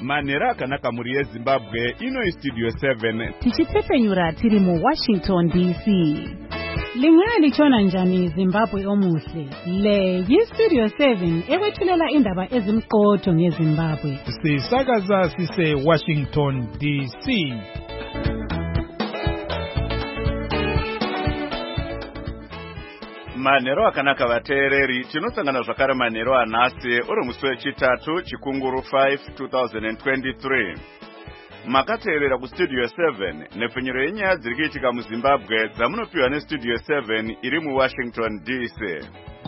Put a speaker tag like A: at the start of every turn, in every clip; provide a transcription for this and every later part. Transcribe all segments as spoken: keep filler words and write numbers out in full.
A: Manhero akanaka muri yeZimbabwe ino istudio seven
B: tichipfepenyura tiri mu Washington D C. Lingaya lichona njani Zimbabwe omuhle. Le yistudio seven ekwethulela indaba ezimqotho ngeZimbabwe.
C: Sisakaza sise Washington D C.
A: Manhero akanaka vateereri, tinosangana zvakare manhero anhasi uri musi wechitatu chikunguru five twenty twenty-three. Makateerera kustudio seven nepfenyuro yenyaya dziri kuitika muZimbabwe dzamunopiwa nestudio seven iri muWashington D C.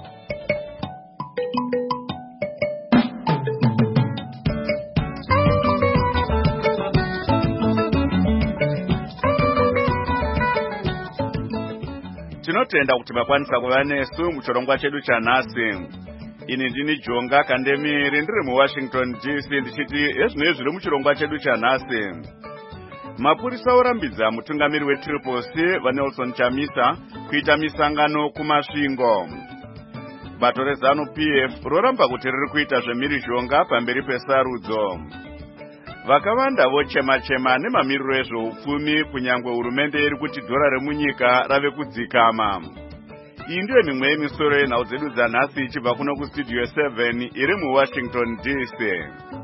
A: Tinotenda kuti makwanisa kuva nesu muchirongwa chedu chanhasi. Ini ndini Jonga Kandemiri ndiri muWashington D C ndichiti ezvinoi zviri muchirongwa chedu chanhasi. Mapurisa orambidza mutungamiri weTriple C vaNelson Chamisa kuita misangano kumasvingo. Bato reZANU P F roramba kuti riri kuita zvemhirizhonga pamberi pesarudzo. Vakawanda vochema-chema nemamiriro ezveupfumi kunyangwe hurumende iri kuti dhora remunyika rave kudzikama. Iyi ndiyo mimwe yemisoro yenhau dzedu dzanhasi ichibva kuno kustudio seven iri muWashington D C.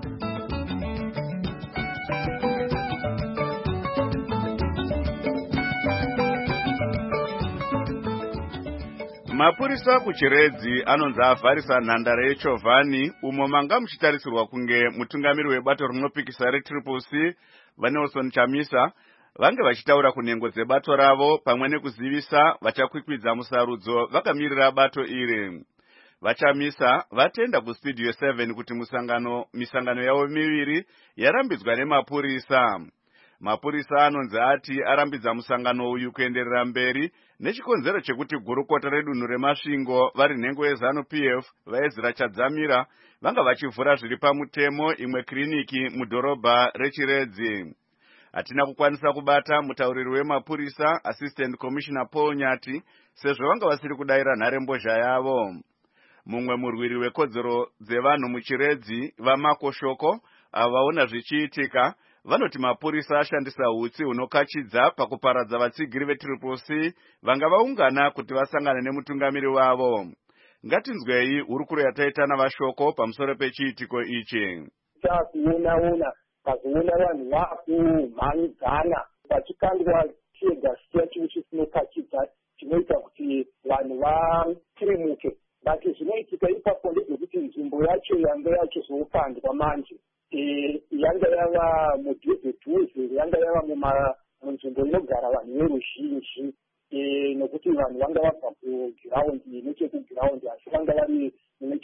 A: Mapurisa kuChiredzi anonzi avharisa nhandare yeChovhani umo manga muchitarisirwa kunge mutungamiri webato rinopikisa reTriple C vaNelson Chamisa vange vachitaura kunhengo dzebato ravo pamwe nekuzivisa vachakwikwidza musarudzo vakamirira bato iri. VaChamisa vatenda kustudio seven kuti musangano misangano yavo miviri yarambidzwa nemapurisa. Mapurisa anonzi ati arambidza musangano uyu kuenderera mberi nechikonzero chekuti gurukota redunhu remasvingo vari nhengo yeZANU P F vaEzra Chadzamira vanga vachivhura zviri pamutemo imwe kiriniki mudhorobha reChiredzi. Hatina kukwanisa kubata mutauriri wemapurisa Assistant Commissioner Paul Nyati sezvo vanga vasiri kudayira nharembozha yavo. Mumwe murwiri wekodzero dzevanhu muChiredzi vaMakoshoko avaona zvichiitika vanoti mapurisa ashandisa hutsi hunokachidza pakuparadza vatsigiri veTriple C vanga vaungana kuti vasangane nemutungamiri wavo. Ngatinzwei hurukuro yataita navashoko pamusoro pechiitiko ichi.
D: Takuona kazoona vanhu vakumhanyidzana vachikandwa chega chiya chivi chisinokachidza chinoita kuti vanhu vatirimuke. Bati zvinoitika ipapo ndezvekuti nzvimbo yacho yanga yachizopandwa manje. Yanga yava mudhuze-dhuze, yanga yava munzvimbo inogara vanhu veruzhinji, nokuti vanhu vanga vabva kugiraundi nechekugiraundi asi vanga vari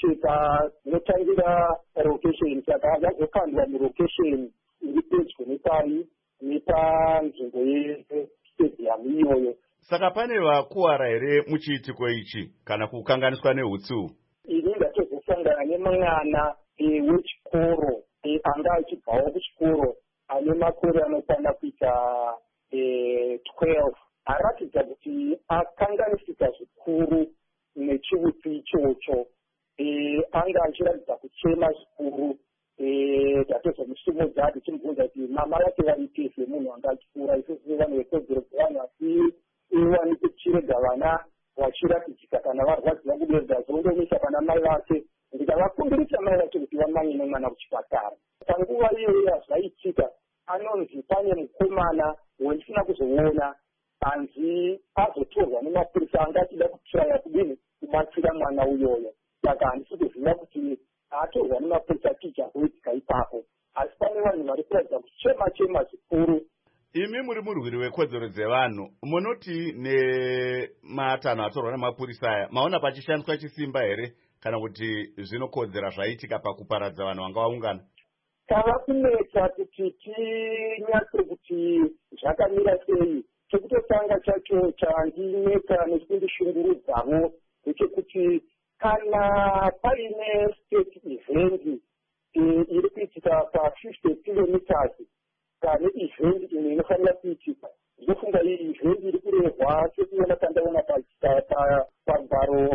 D: munotangira location, saka vazokandwa mulocation iri pedyo nepari nepanzvimbo yestadium iyoyo.
A: Saka pane vakuwara here muchiitiko ichi kana kukanganiswa nehutsi?
D: Ini ndatozosangana nemwana wechikoro anga achibvawo kuchikoro ane makore anokwana kuita twelve. Aratidza kuti akanganisika zvikuru nechivutsi ichocho. Anga achiratidza kuchema zvikuru. Ndatozomusumudza ndichimubvunza kuti mama vake vaite semunhu anga achikura. Isusu vanhu vekodzero dzevanhu asi iwanike kuchirega vana vachiratidzika kana varwadziwa kubereka zondomisa pana mai vake. Ndikavakumbirisa mai vacho kuti vamanye nemwana kuchipatara. Panguva iyoyo zvaitika anonzi pane mukomana wendisina kuzoona anzi azotorwa nemapurisa anga achida kutraya kudini kubatsira mwana uyoyo. Saka handisi kuziva kuti atorwa nemapurisa chija kuitika ipapo. Asi pane vanhu vari kuratidza kuchema-chema zvikuru.
A: Imi muri murwiri wekodzero dzevanhu, munoti nematanho atorwa nemapurisa aya maona pachishandiswa chisimba here kana kuti zvinokodzera zvaitika pakuparadza vanhu vanga vaungana?
D: Tava kunetsa kuti tinyatse kuti zvakamira sei. Chekutotanga chacho chandinetsa nechikundishungurudzavo ndechekuti kana paine state event iri kuitika pa-fifty kilometers pane event imwe inofanira kuitika, ndinofunga iyi event iri kurehwa sekuona tandaona pagaro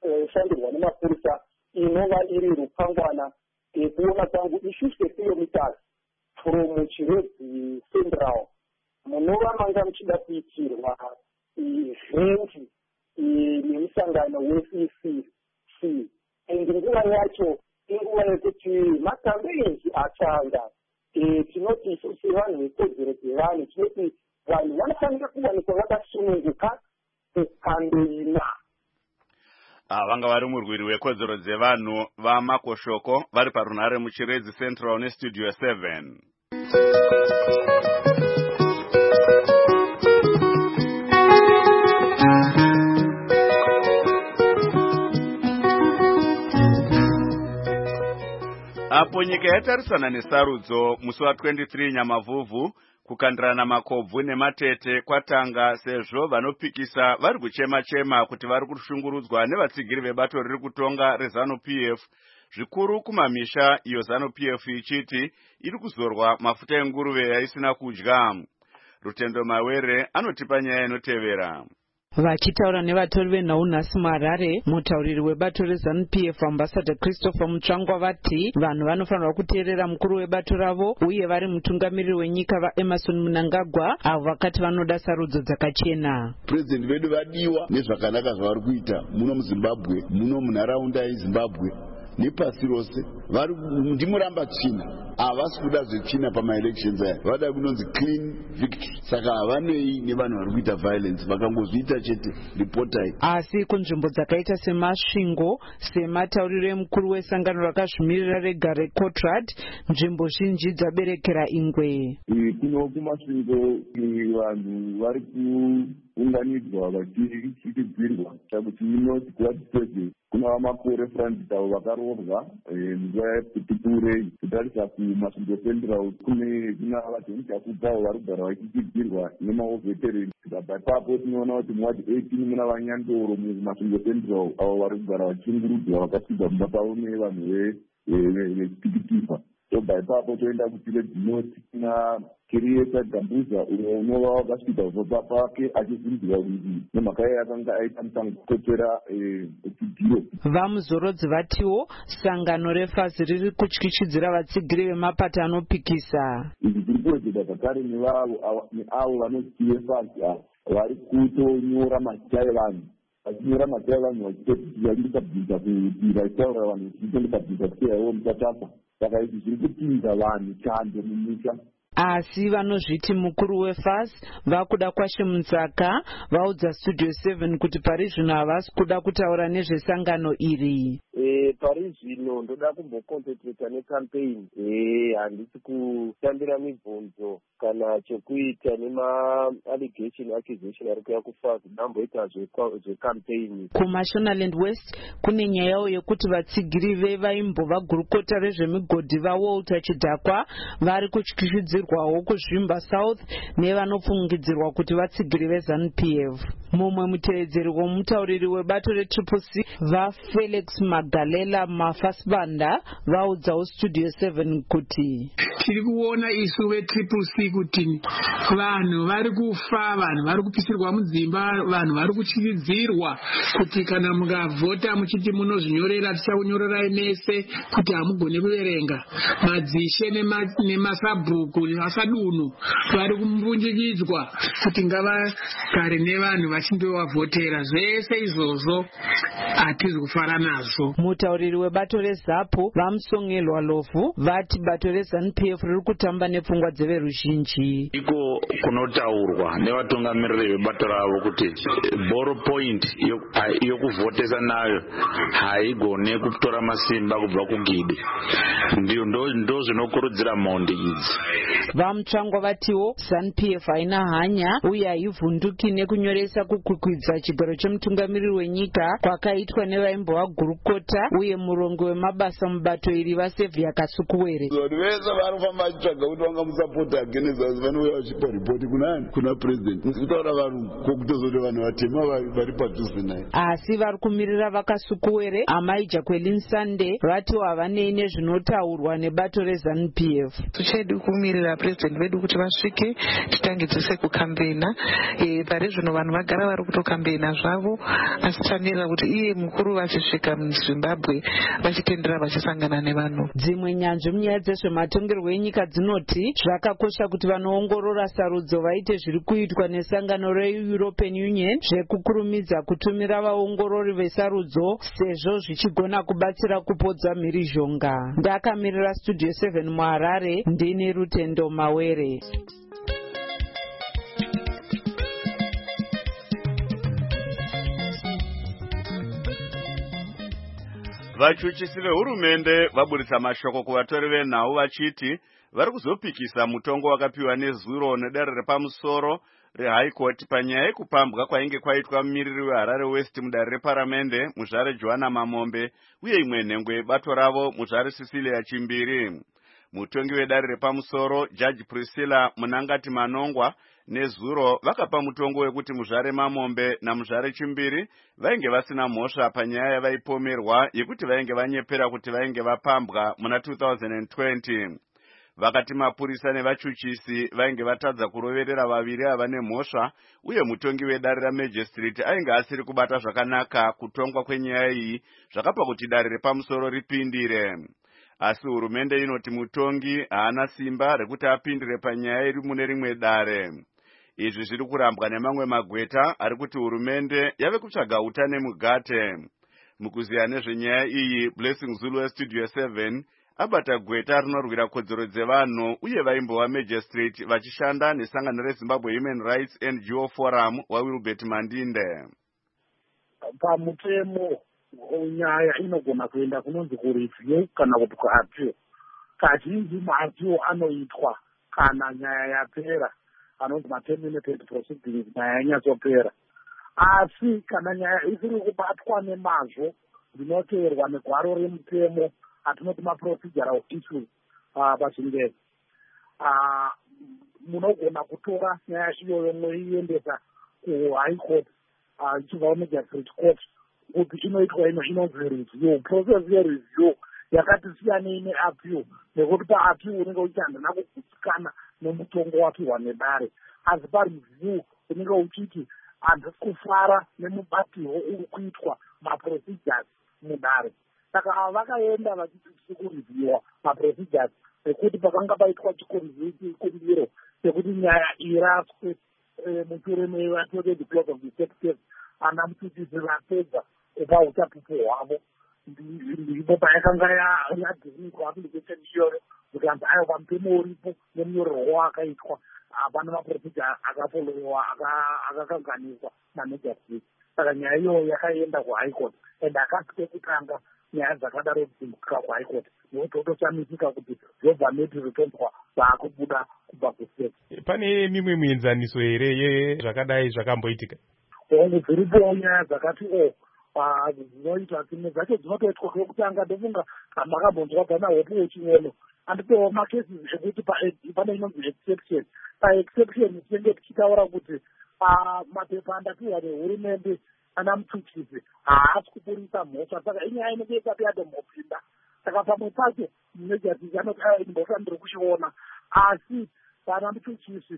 D: rashandirwa nemapurisa inova iri rupangwana kuona kwangu i-fifty kilometers kutorwa ivhendi nemusangano we-C C C. And nguva yacho inguva yekuti makambeins atanga. Tinoti isu sevanhu vekodzero dzevanhu tinoti vanhu vanofanira kuwanikwa vakasununguka kukambeina.
A: Vanga vari murwiri wekodzero dzevanhu vaMakoshoko vari parunhare muChiredzi Central neStudio seven. Apo nyika yatarisana nesarudzo musi wa-twenty-three Nyamavhuvhu kukandirana makobvu nematete kwatanga sezvo vanopikisa vari kuchema-chema kuti vari kushungurudzwa nevatsigiri vebato riri kutonga reZANU-P F zvikuru kumamisha iyo ZANU-P F ichiti iri kuzorwa mafuta enguruve yaisina kudya. Rutendo Mawere anotipa nyaya inotevera.
E: Vachitaura nevatori venhau nhasi muHarare, mutauriri webato reZANU-P F Ambassador Christopher Mutsvangwa vati vanhu vanofanirwa kuteerera mukuru webato ravo uye vari mutungamiriri wenyika vaEmerson Mnangagwa avo vakati vanoda sarudzo dzakachena.
F: President vedu vadiwa nezvakanaka zvavari kuita muno muZimbabwe, muno munharaunda yeZimbabwe nepasi rose. Vari ndimuramba tsvina, havasi kuda zvetsvina pamaelections aya, vada kunonzi clean victory. Saka havanei nevanhu vari kuita violence, vakangozviita chete ripotai.
E: Asi kunzvimbo dzakaita semasvingo, sematauriro emukuru wesangano rakazvimirira rega reCotrad, nzvimbo zhinji dzaberekera ingwe.
G: Kuno kumasvingo vanhu vari kuunganidzwa vachitsigirwa kuti inoti kuvatiseze kuna vamakore Francis avo vakaroorwa nguva yekuti kurei kutarisa kumasvingo central kune kuna vaJohn avo vari kugara vachitsigirwa nemaveterani. Kubva ipapo tinoona kuti muwadi eighteen muna vanyandoro mumasvingo central avo vari kugara vachishungurudzwa vakasvigwa mumba pavo nevanhu vePikiTifa. Tobva ipapo toenda kuChiredzi North kuna Kirieta Gambuza uyo unova wakasvika kubva pake achivhunzwa kuti nemhaka yaye akanga aita mutango kukotsera chidhiro.
E: Vamuzorodzi vatiwo sangano refazi riri kutyityidzira vatsigiri vemapato anopikisa.
G: Izvi zviri kuwedzera zvakare neavo vanoziva fazi avo vari kutonyora mazita evanhu vachinyora mazita evanhu vachitotibvisa kuti vachitaura vanhu vachitondobvisa kuti ivo muchatafa. Saka izvi zviri kupinza vanhu chando munyika.
E: Asi vanozviti mukuru weFAS vakuda kwashe Mutsaka vaudza Studio seven kuti pari zvino havasi kuda kutaura nezvesangano iri.
H: Eh, pari zvino ndoda kumbokoncentrata necampaign. Eh, handisi kutambira mibvunzo kana chekuita nema-allegation accusation ari kuya kuFAS ndamboita zvecampaign.
E: KumaShonaland West kune nyayawo yekuti vatsigiri vevaimbova gurukota rezvemigodhi vaWalter Chidhakwa vari kutyityidzirwa kuzvimba South nevanofungidzirwa kuti vatsigiri veZANU-P F. Mumwe mutevedzeri womutauriri webato reTriple C vaFelix Magalela Mafasbanda vaudzawo Studio seven kuti
I: tiri kuona isu veTriple C kuti vanhu vari kufa, vanhu vari kupisirwa mudzimba, vanhu vari kutyityidzirwa kuti kana mukavhota muchiti munozvinyorera tichakunyorerai mese kuti hamugone kuverenga madzishe nemasabhuku vasadunhu vari kumbunjikidzwa kuti ngavagare nevanhu vachindovavhotera. Zvese izvozvo hatizi kufara nazvo.
E: Mutauriri webato reZAPU vaMusongelwa Lofu vati bato reZANU-P F riri kutamba nepfungwa dzeveruzhinji.
J: Iko kunotaurwa nevatungamiriri vebato ravo kuti boro point yokuvhotesa nayo haigone kutora masimba kubva kugidi. Ndo zvinokurudzira mhondi idzi.
E: Vamutsvangwa vatiwo ZANU-P F haina hanya uye haivhunduki nekunyoresa kukwikwidza chigaro chemutungamiriri wenyika kwakaitwa nevaimbova gurukota uye murongo wemabasa mubato iri vaSevhia Kasukuwere.
F: Vanhu vese vanofamba vachitsvaga kuti vangamusapota agenezasi vanouya vachipa ripoti kunani kuna president. Kutaura vanhu kokutozoti vanhu vatema vari padhuze naye.
E: Asi vari kumirira vaKasukuwere amai Jacqueline Sande vatiwo havanei nezvinotaurwa nebato reZANU-P F.
K: Tichedu kumirira president vedu kuti vasvike titangidzise kukambeina. E, pari zvino vanhu vagara
I: vanogara vari kutokambeina zvavo, asi tamirira kuti iye mukuru vachisvika muzimbabwe vachitendera vachisangana nevanhu.
E: Dzimwe nyanzvi munyaya dzezvematongerwo enyika dzinoti zvakakosha kuti vanoongorora sarudzo vaite zviri kuitwa nesangano reEuropean Union zvekukurumidza kutumira vaongorori vesarudzo sezvo zvichigona kubatsira kupodza mhirizhonga. Ndakamirira Studio seven muHarare, ndini Rutendo Mawere.
A: Vachuchisi vehurumende vaburitsa mashoko kuvatori venhau vachiti vari kuzopikisa mutongo wakapiwa nezuro nedare repamusoro reHigh Court panyaya yekupambwa kwainge kwaitwa mumiriri weHarare West mudare reparamende muzvare Joanna Mamombe uye imwe nhengo yebato ravo muzvare Cecilia Chimbiri. Mutongi wedare repamusoro Judge Priscilla Munangati Manongwa nezuro vakapa mutongo wekuti muzvare Mamombe namuzvare Chimbiri vainge vasina mhosva panyaya yavaipomerwa yekuti vainge vanyepera kuti vainge vapambwa muna two thousand twenty. Vakati mapurisa nevachuchisi vainge vatadza kuroverera vaviri ava nemhosva uye mutongi wedare raMagistrate ainge asiri kubata zvakanaka kutongwa kwenyaya iyi zvakapa kuti dare repamusoro ripindire. Asi hurumende inoti mutongi haana simba rekuti apindire panyaya iri mune rimwe dare. Izvi zviri kurambwa nemamwe magweta ari kuti hurumende yave kutsvaga utane mugate. Mukuziya nezvenyaya iyi, Blessing Zulu weStudio seven abata gweta rinorwira kodzero dzevanhu uye vaimbova Magistrate vachishanda nesangano reZimbabwe Human Rights N G O Forum waWilbert Mandinde.
K: Pamutemo nyaya inogona kuenda kunonzi kureview kana kuti kuappeal. Kazhinji maappeal anoitwa kana nyaya yapera, anonzi ma-terminated proceedings, nyaya yanyatsopera. Asi kana nyaya isiri kubatwa nemazvo zvinoteerwa negwaro remutemo atinoti ma-procedural issues pachingezi, munogona kutora nyaya iyoyo moiendesa kuHigh Court ichibva kuMagistrate Court kuti inoitwa ino inonzi review. Process yereview yakati siyanei neappeal nekuti paappeal unenge uchihandana kugutsikana nemutongo wapiwa nedare, asi pareview unenge uchiti handisi kufara nemubatirwo uri kuitwa maprocedures mudare. Saka ava vakaenda vachiti kureviewa maprocedures ekuti pakanga paitwa chikumbiro chekuti nyaya iraswe mushure mevatore the close of the sector, ana muchuchisi vapedza kupa utapipo hwavo. Ndipo payakanga yadhinikwa application iyoyo kuti anzi ayo pamutemo uripo nemunyorerwo wakaitwa hapana maprocedure akafolowa akakanganiswa naMagistrate. Saka nyaya iyoyo yakaenda kuHigh Court and akasike kutanga nyaya dzakadaro kudzimbika kuHigh Court nokuti otoshamisika kuti zvobva meti zvotonzwa zvaakubuda kubva kustate.
C: Pane mimwe muenzaniso here yezvakadai zvakamboitika?
K: Onge dziripo nyaya dzakati o dzinoitwa dzimwe dzacho dzinotoitwa kwekutanga ndofunga makambonzwa dzana hopu wechinono anditowo makesi ekuti pane inonzi exception. Paexception tinenge tichitaura kuti mapepa andapiwa nehurumende ana muchuchisi haasi kupurisa mhosva, saka inyaya inenge isati yatomhopinda. Saka pamwe pacho Magistrate anoti aya mhosva ndiri kuchiona, asi pana muchuchisi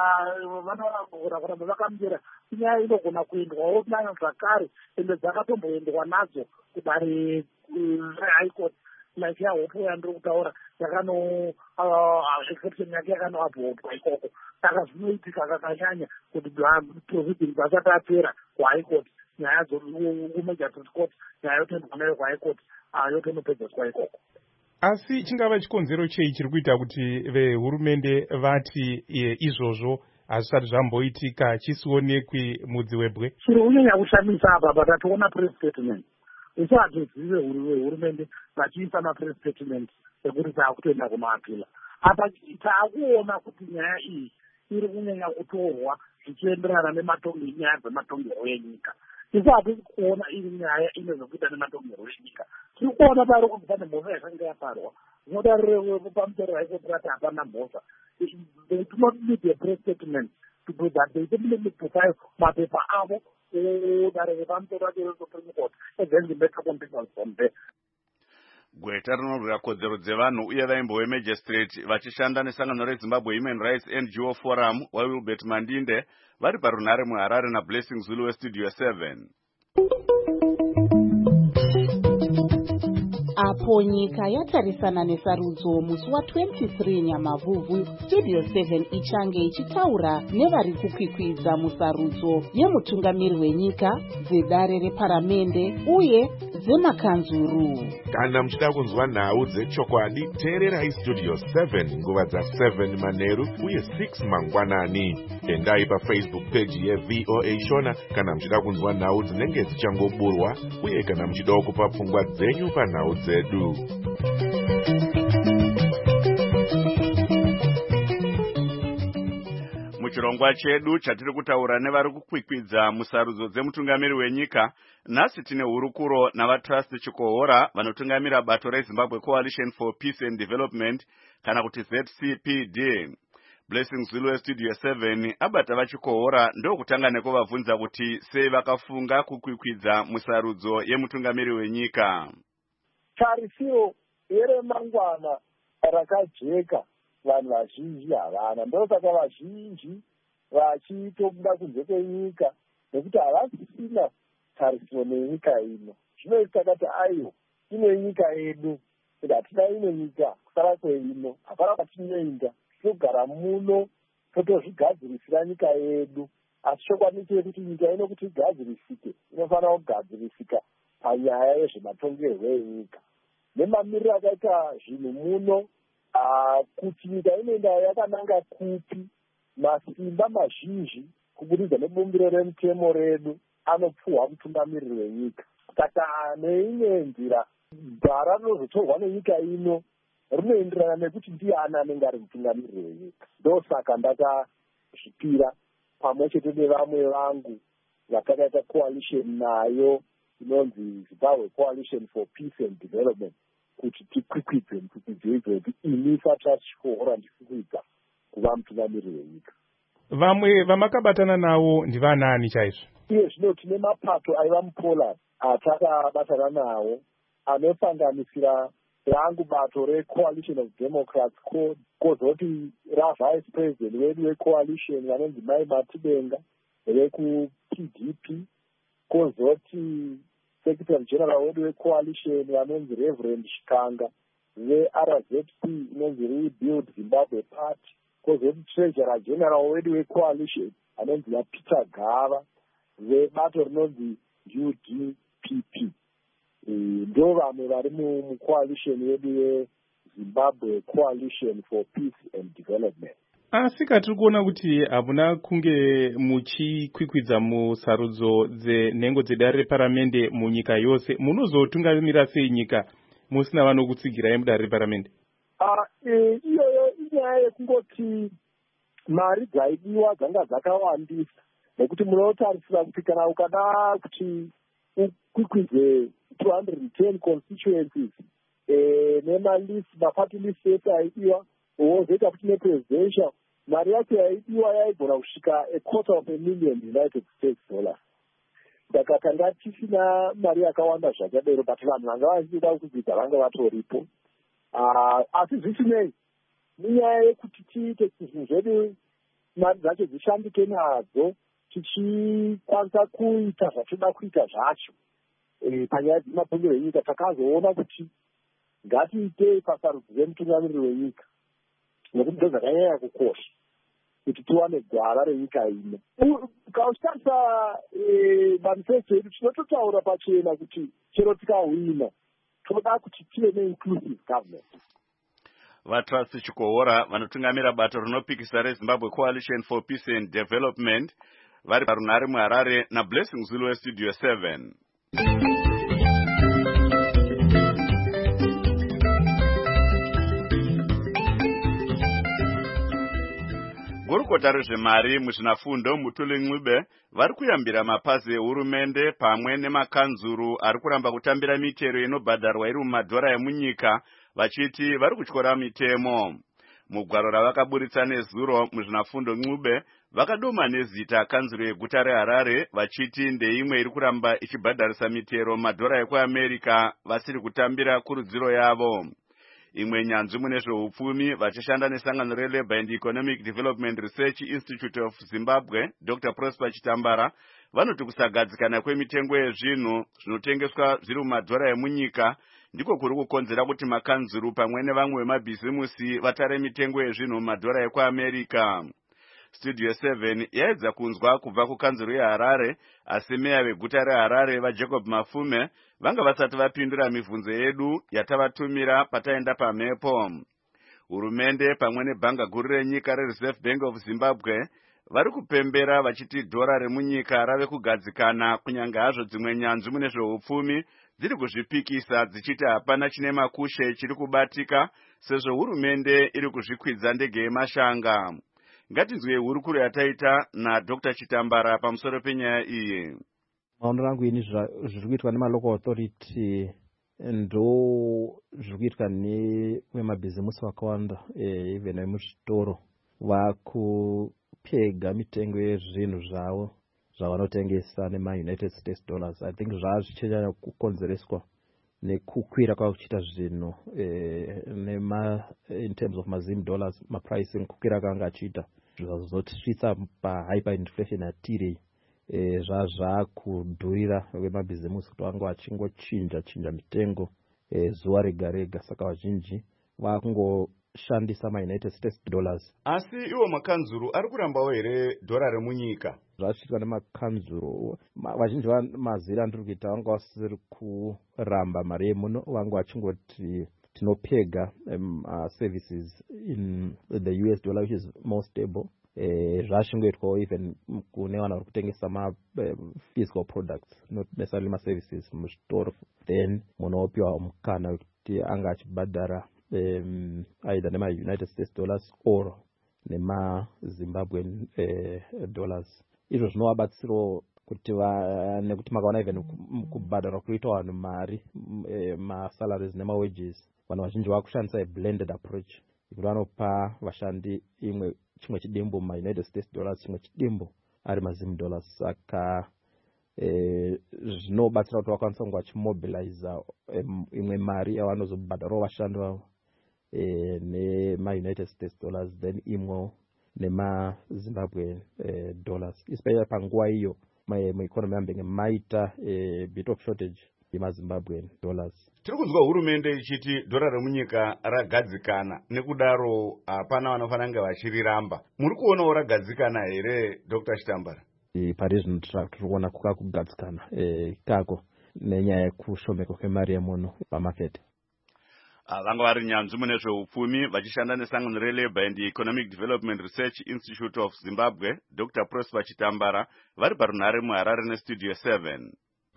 K: vanorambura kuramba vakamira. Inyaya inogona kuendwawo nayo zvakare ende dzakatomboendwa nadzo kudare reHigh Court like yahopo yandiri kutaura yakano exception yake yakanoabhodwa ikoko. Saka zvinoitika kakanyanya kuti proceedings asati apera kuHigh Court nyaya dzokuMagistrate Court nyaya yotendwa nayo kuHigh Court yotonopedzeswa ikoko.
C: Asi chingava chikonzero chei chiri kuita kuti vehurumende vati izvozvo hazvisati zvamboitika chisionekwi mudziwebwe?
K: Chiri kunyanya kushamisa apa patatoona press statement. Isu hatizive hurumende vachiisa mapress statement ekuti taakutoenda kunoapila. Apa taakuona kuti nyaya iyi iri kunyanya kutorwa zvichienderana nematongerwo nyaya dzematongerwo enyika. Isu hatisi kuona iri nyaya ine zvokuita nematongerwo enyika. Tiri kuona pari kuti pane mhosva yakanga yaparwa. Zvinodarire pamusoro High Court vati hapana mhosva. They do not need a press statement to do that. They simply need to file mapepa avo odarire pamusoro vacho Supreme Court and then the matter continues from there.
A: Gweta rinorwira kodzero dzevanhu uye vaimbo vemagistrate vachishanda nesangano reZimbabwe Human Rights N G O Forum waWilbert Mandinde vari parunhare muHarare naBlessing Zulu weStudio seven.
L: Apo nyika yatarisana nesarudzo musi wa23 Nyamavhuvhu, Studio seven ichange ichitaura nevari kukwikwidza musarudzo yemutungamiri wenyika, dzedare reparamende uye dzemakanzuru.
M: Kana muchida kunzwa nhau dzechokwadi, teererai Studio seven nguva dza7 manheru uye six mangwanani. Endai paFacebook page yeV O A Shona kana muchida kunzwa nhau dzinenge dzichangoburwa uye kana muchida kupa pfungwa dzenyu panhau dzedu.
A: Muchirongwa chedu chatiri kutaura nevari kukwikwidza musarudzo dzemutungamiri wenyika, nhasi tine hurukuro navaTrust Chikohora vanotungamira bato reZimbabwe Coalition for Peace and Development kana kuti Z C P D. Blessing Zulu Studio seven abata vachikohora ndokutanga nekuvabvunza kuti sei vakafunga kukwikwidza musarudzo yemutungamiri wenyika.
K: Tarisiro yeremangwana rakajeka vanhu vazhinji havana, ndosaka vazhinji vachitobuda kunze kwenyika nekuti havasisina tarisiro nenyika ino. Zvinoita takati aiwo ine nyika yedu, kuti hatina imwe nyika kusara kweino, hapana kwatinoenda, tinogara muno totozvigadzirisira nyika yedu. Asi chokwadi chekuti nyika ino kuti igadzirisike inofanira kugadzirisika panyaya yezvematongerwo enyika nemamiriro akaita zvinhu muno. Kuti nyika inoenda yakananga kupi, masimba mazhinji kubudikidza nebumbiro remutemo redu anopfuhwa mutungamiriri wenyika. Saka neimwe nzira bhara rinozotorwa nenyika ino rinoenderana nekuti ndiani anenge ari mutungamiriri wenyika. Ndosaka ndakazvipira pamwe chete nevamwe vangu vakakaita coalition nayo inonzi Zimbabwe Coalition for Peace and Development kuti tikwikwidze mukwikwidze idzodzo. Ini vaTrust Chikohora ndikukwidza kuva mutungamiriri wenyika.
C: Vamwe vamakabatana nawo ndivanani chaizvo?
K: Iye zvino tine mapato aiva muPoland atakabatana nawo anosanganisira rangu bato reCoalition of Democrats, kozoti ravice president wedu wecoalition vanonzi Mai Matibenga vekuP D P, kozoti secretary general wedu wecoalition vanonzi Reverend Shikanga veR Z P inonzi Rebuild Zimbabwe Party, kozoti treasurer general wedu wecoalition vanonzi vaPeter Gava vebato rinonzi U D P P. Ndo vamwe vari mucoalition yedu yeZimbabwe Coalition for Peace and Development.
C: Asi katiri kuona kuti hamuna kunge muchikwikwidza musarudzo dzenhengo dzedare reparamende munyika yose, munozotungamira sei nyika musina vanokutsigirai mudare reparamende?
K: Iyoyo inyaya yekungoti mari dzaidiwa dzanga dzakawandisa, nekuti munotarisira kuti kana ukada kuti ukwikwidze two hundred ten constituencies nemalist maparty list ese aidiwa, wozoita kuti nepresidential mari yacho yaidiwa yaigona kusvika a quarter of a million United States dollars. Saka tanga tisina mari yakawanda zvakadero, but vanhu vanga vachida kukwidza vanga vatoripo. Asi zvisinei, munyaya yekuti tiite zvinhu zvedu mari dzacho dzishandike nadzo, tichikwanisa kuita zvatoda kuita zvacho panyaya dzematongerwo enyika, takazoona kuti ngatiitei pasarudzo dzemutungamiriri wenyika, nekuti ndo zvakanyanya kukosha kuti tiwane gwara renyika ino. Kautarisa manifesto yedu tinototaura pachena kuti chero tikahwina toda kuti tive neinclusive government.
A: VaTrust Chikohora vanotungamira bato rinopikisa reZimbabwe Coalition for Peace and Development vari parunhare muHarare naBlessing Zulu weStudio seven. Gurukota rezvemari muzvinafundo Mutuli Ncube vari kuyambira mapazi ehurumende pamwe nemakanzuru ari kuramba kutambira mitero inobhadharwa iri mumadhora emunyika, vachiti vari kutyora mitemo. Mugwaro ravakaburitsa nezuro muzvinafundo Ncube vakaduma nezita kanzuro yeguta reHarare vachiti ndeimwe iri kuramba ichibhadharisa mitero madhora ekuAmerica vasiri kutambira kurudziro yavo. Imwe nyanzvi mune zveupfumi vachishanda nesangano reLabour and Economic Development Research Institute of Zimbabwe, Doctor Prosper Chitambara, vanoti kusagadzikana kwemitengo yezvinhu zvinotengeswa zviri mumadhora emunyika ndiko kuri kukonzera kuti makanzuru pamwe nevamwe vemabhizimusi vatare mitengo yezvinhu mumadhora ekuAmerica. Studio seven yaedza kunzwa kubva kukanzuru yeHarare, asi meya veguta reHarare vaJacob Mafume vanga vasati vapindura mibvunzo yedu yatavatumira pataenda pamhepo. Hurumende pamwe nebhanga guru renyika reReserve Bank of Zimbabwe vari kupembera vachiti dhora remunyika rave kugadzikana, kunyange hazvo dzimwe nyanzvi mune zveupfumi dziri kuzvipikisa dzichiti hapana chine makushe chiri kubatika sezvo hurumende iri kuzvikwidza ndege yemashanga. Ngatinzwe hurukuro yataita naDr Chitambara pamusoro penyaya iyi.
N: Maono rangu ini zviri kuitwa nemalocal authority ndo zviri kuitwa nevemabhizimusi vakawanda, even vemuzvitoro vakupega mitengo yezvinhu zvavo zvavanotengesa nemaUnited States dollars. I think zvava zvichinyanya kukonzereswa nekukwira kwakuchita zvinhu nema in terms of mazim dollars mapricing kukwira kanga achiita zvazotisvitsa pahyperinflation yatiri zvava zvakudhurira vemabhizimusi kuti vanga vachingochinja chinja mitengo zuva rega rega, saka vazhinji vakungoshandisa maUnited States dollars.
A: Asi iwo makanzuru ari kurambawo here dhora remunyika?
N: Zvachiitwa nemakanzuru vazhinji vamazira ndiri kuita vanga vasiri kuramba mari yemuno, vanga vachingoti tinopega um, uh, services in the U S dollar which is more stable. Eh, zvashingoitwawo even kune vanhu vari kutengesa ma uh, physical products, not necessarily ma services muzvitoro, then munopiwa mukana wekuti anga achibhadhara um, either nema United States dollars or nema Zimbabwean uh, dollars. Izvo zvinovabatsirawo kuti nekuti makaona even kubhadhara kuita vanhu mari masalaries nemawages, vanhu vazhinji vakushandisa blended approach kuti vanopa vashandi imwe chimwe chidimbu maUnited States dollars chimwe chidimbu ari mazim dollars. Saka eh, zvinobatsira kuti vakwanisa kunge vachimobiliza imwe mari yavanozobhadharawo vashandi vavo eh, nemaUnited States dollars then imwe nema Zimbabwe eh, dollars, especially panguva iyo mueconomy yambenge maita a bit of shortage yemaZimbabwean dollars.
A: Tiri kunzwa hurumende ichiti dhora remunyika ragadzikana, nekudaro hapana vanofanira kunge vachiriramba. Muri kuonawo ragadzikana here Doctor Chitambara?
N: E, pari zvino tiri kuona kukagadzikana e, kako nenyaya yekushomeka kwemari yemuno pamaketi.
A: Vanga vari nyanzvi mune zveupfumi vachishanda nesangano reLabour and Economic Development Research Institute of Zimbabwe, Doctor Prosper Chitambara, vari parunhare muHarare neStudio seven.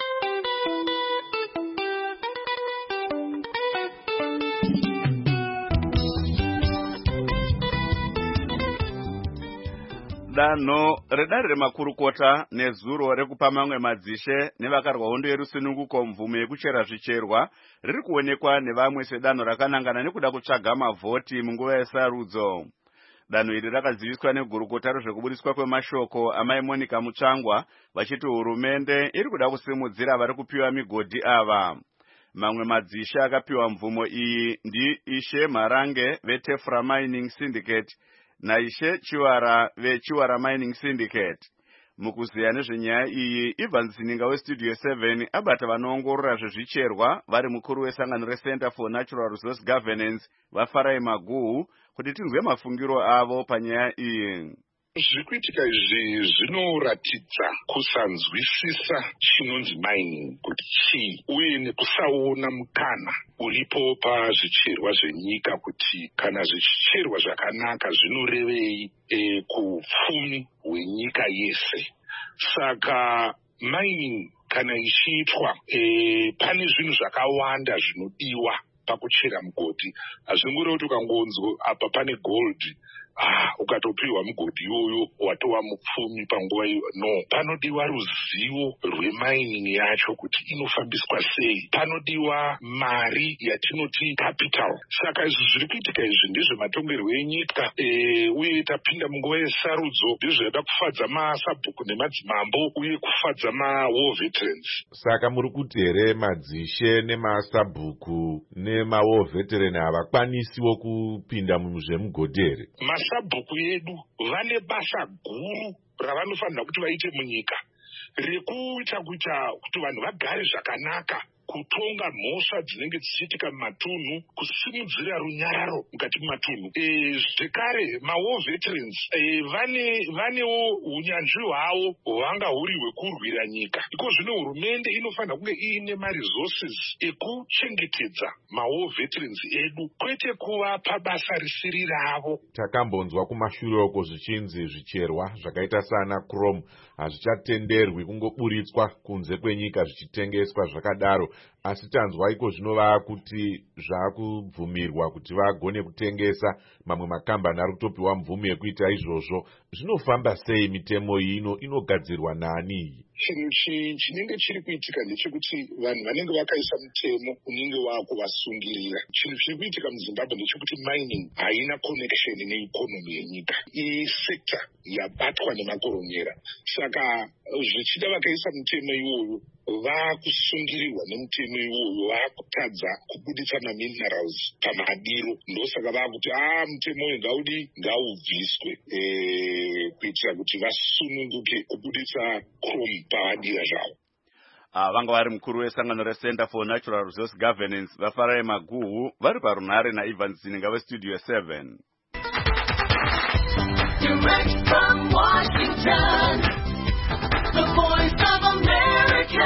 A: Danho redare remakurukota nezuro rekupa mamwe madzishe nevakarwa hondo yerusununguko mvumo yekuchera zvicherwa riri kuonekwa nevamwe sedanho rakanangana nekuda kutsvaga mavhoti munguva yesarudzo. Danho iri rakaziviswa negurukota rezvekubudiswa kwemashoko amai Monica Mutsvangwa vachiti hurumende iri kuda kusimudzira vari kupiwa migodhi ava. Mamwe madzishe akapiwa mvumo iyi ndi Ishe Marange veTefra Mining Syndicate naishe Chiwara veChiwara Mining Syndicate. Mukuziya nezvenyaya iyi, Evans Ninga weStudio seven abata vanoongorora zvezvicherwa vari mukuru wesangano reCenter for Natural Resource Governance vaFarai Maguhu kuti tinzwe mafungiro avo panyaya iyi.
O: Zviri kuitika izvi zvinoratidza kusanzwisisa chinonzi mining kuti chii, uye nekusaona mukana uripo pazvicherwa zvenyika kuti kana zvicherwa zvakanaka zvinorevei e, kupfumi hwenyika yese. Saka mining kana ichiitwa e, pane zvinhu zvakawanda zvinodiwa pakuchera mugodhi. Hazvingori kuti ukangonzwa apa pane gold ah ukatopiwa mugodhi iyoyo watova mupfumi panguva iyo. No, panodiwa ruzivo rwemining yacho kuti inofambiswa sei, panodiwa mari yatinoti capital. Saka izvi zviri kuitika izvi ndezvematongerwo enyika e, uye tapinda munguva yesarudzo ndizvo yada kufadza masabhuku nemadzimambo uye kufadza mawar veterans.
M: Saka muri kuti here madzishe nemasabhuku nemawar veteran havakwanisiwo kupinda muzvemugodhi here?
O: Masabhuku edu vane basa guru ravanofanira kuti vaite munyika rekuita kuita kuti vanhu vagare zvakanaka, kutonga mhosva dzinenge dzichiitika mumatunhu, kusimudzira runyararo mukati mumatunhu. E, zvekare mawar veterans e, vane vanewo unyanzvi hwavo hwanga huri hwekurwira nyika. Iko zvino hurumende inofanira kunge iine maresources ekuchengetedza mawar veterans edu, kwete kuvapa basa risiri ravo.
M: Takambonzwa kumashure uko zvichinzi zvicherwa zvakaita sana chrome hazvichatenderwi kungoburitswa kunze kwenyika zvichitengeswa zvakadaro, asi tanzwa iko zvinova kuti zvakubvumirwa kuti vagone kutengesa. Mamwe makambani ari kutopiwa mvumo yekuita izvozvo. Zvinofamba sei mitemo iyi? ino inogadzirwa nani?
O: Chinhu chinenge chiri kuitika ndechekuti vanhu vanenge vakaisa mutemo unenge wakuvasungirira. Chinhu chiri kuitika muZimbabwe ndechekuti mining haina connection neikonomi yenyika. Iyi sekta yabatwa nemakoronyera. Saka zvichida vakaisa mutemo iwoyo vakusungirirwa nemutemo iwoyo, vakutadza kubudisa maminerals pamadiro. Ndosaka vakuti ah mutemo uyu ngaudi ngaubviswe e, kuitira kuti vasununguke kubudisa chrome pavadira zvavo.
A: Uh, vanga vari mukuru wesangano reCenter for Natural Resource Governance Vafarai Maguhu vari parunhare naIvan Zininga weStudio seven.
P: Direct from Washington, the voice of America,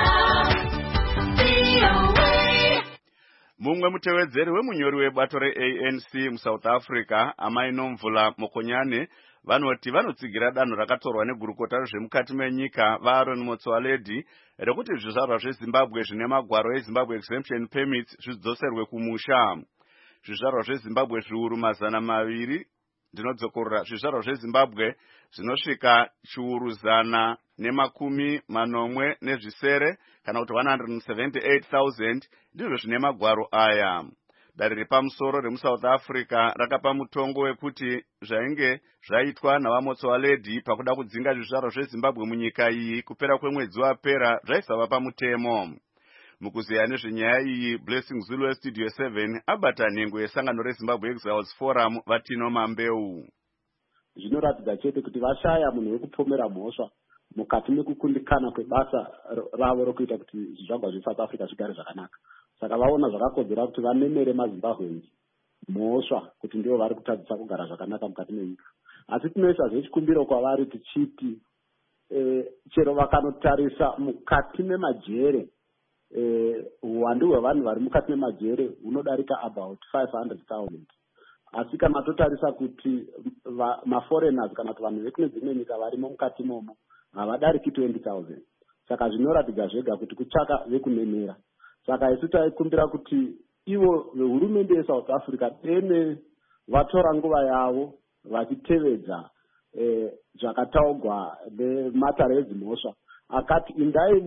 P: V O A.
A: Mumwe mutevedzeri wemunyori webato reA N C muSouth Africa, Amai Nomvula Mokonyane, vanoti vanotsigira danho rakatorwa negurukota rezvemukati menyika vaAaron Motsoaledi rekuti zvizvarwa zveZimbabwe zvine magwaro eZimbabwe Exemption Permits zvidzoserwe kumusha. Zvizvarwa zveZimbabwe zviuru mazana maviri ndinodzokorora zvizvarwa zveZimbabwe zvinosvika chiuru zana nemakumi manomwe nezvisere kana kuti one hundred seventy-eight thousand ndizvo zvine magwaro aya. Dare repamusoro remuSouth Africa rakapa mutongo wekuti zvainge zvaitwa navaMotsoaledi pakuda kudzinga zvizvarwa zveZimbabwe munyika iyi kupera kwemwedzi wapera zvaisava pamutemo. Mukuziya nezvenyaya iyi, Blessing Zulu weStudio seven abata nhengo yesangano reZimbabwe Exiles Forum Vatino Mambeu.
Q: Zvinoratidza chete kuti vashaya munhu wekupomera mhosva mukati mekukundikana kwebasa ravo rokuita kuti zvizvarwa zveSouth Africa zvigare zvakanaka. Saka vaona zvakakodzera kuti vanemere maZimbabweans mhosva kuti ndivo vari kutadzisa kugara zvakanaka mukati menyika. Asi tinoisa zvechikumbiro kwavari tichiti e, chero vakanotarisa mukati memajere uwandu hwevanhu vari mukati memajere hunodarika about five hundred thousand. Asi kana totarisa kuti maforeigners kana kuti vanhu vekune dzimwe nyika varimo mukati momo havadariki twenty thousand. Saka zvinoratidza zvega kuti kutsvaka vekunemera. Saka isu taikumbira kuti ivo vehurumende yeSouth Africa dene vatora nguva yavo vachitevedza eh, zvakataurwa nematare edzimhosva akati indai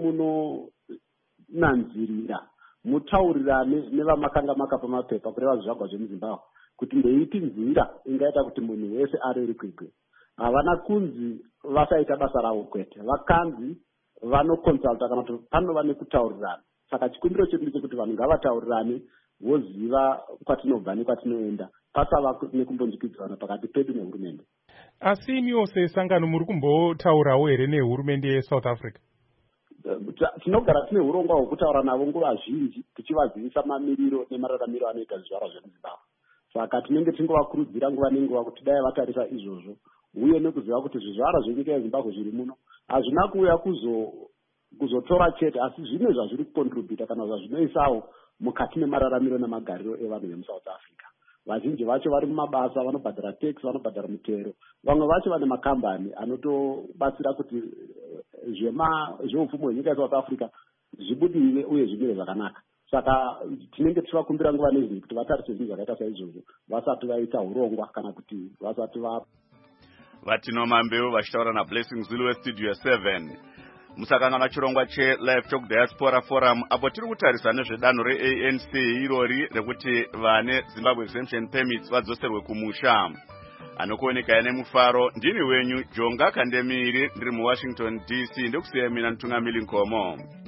Q: munonanzirira mutaurirane nevamakanga makapa mapepa kureva zvizvarwa zvemuZimbabwe kuti ndeiti nzira ingaita kuti munhu wese areri kwikwi. Havana kunzi vasaita basa ravo kwete, vakanzi vanokonsulta kana kuti panova nekutaurirana. Saka chikumbiro chedu ndechekuti vanhu ngavataurirane voziva kwatinobva nekwatinoenda pasava nekumbonjikidzana pakati pedu nehurumende.
C: Asi imiwo sesangano muri kumbotaurawo here nehurumende yeSouth Africa?
Q: Tinogara tine urongwa hwekutaura navo nguva zhinji tichivazivisa mamiriro nemararamiro anoita zvizvarwa zvemuZimbabwe. Saka tinenge tingovakurudzira nguva nenguva kuti dai vatarisa izvozvo uye nekuziva kuti zvizvarwa zvenyika yeZimbabwe zviri muno hazvina kuuya kuzo kuzotora chete asi zvine zvazviri kukontributa kana zvazvinoisawo mukati memararamiro nemagariro evanhu vemuSouth Africa. Vazhinji vacho vari mumabasa, vanobhadhara tax, vanobhadhara mutero. Vamwe vacho vane makambani anotobatsira kuti zvema zveupfumi hwenyika yeSouth Africa zvibudirire uye zvimire zvakanaka. saka tinenge tichivakumbira nguva nezvinhu kuti vatarise zvinhu zvakaita saizvozvo vasati vaita urongwa kana kuti vasati va
A: vatinomambeu vachitaura nablessing zulu westudio seven. Musakangana chirongwa chelive talk diaspora forum apo tiri kutarisa nezvedanho re-A N C irori rekuti vane Zimbabwe exemption permits vadzoserwe kumusha. Anokuoneka ine mufaro ndini wenyu Jonga Kandemiri ndiri muWashington D C ndikusiya mina Ntungamili Nkomo.